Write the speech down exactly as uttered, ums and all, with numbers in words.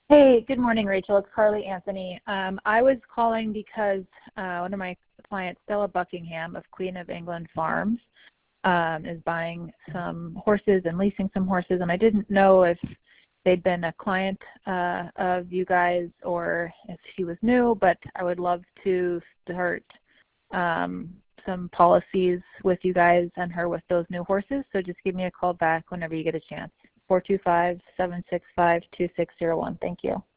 Hey, good morning, Rachel. It's Carly Anthony. Um, I was calling because uh, one of my clients, Stella Buckingham of Queen of England Farms, um, is buying some horses and leasing some horses, and I didn't know if they'd been a client uh, of you guys or if she was new, but I would love to start um, some policies with you guys and her with those new horses. So just give me a call back whenever you get a chance. four two five, seven six five, two six zero one. Thank you.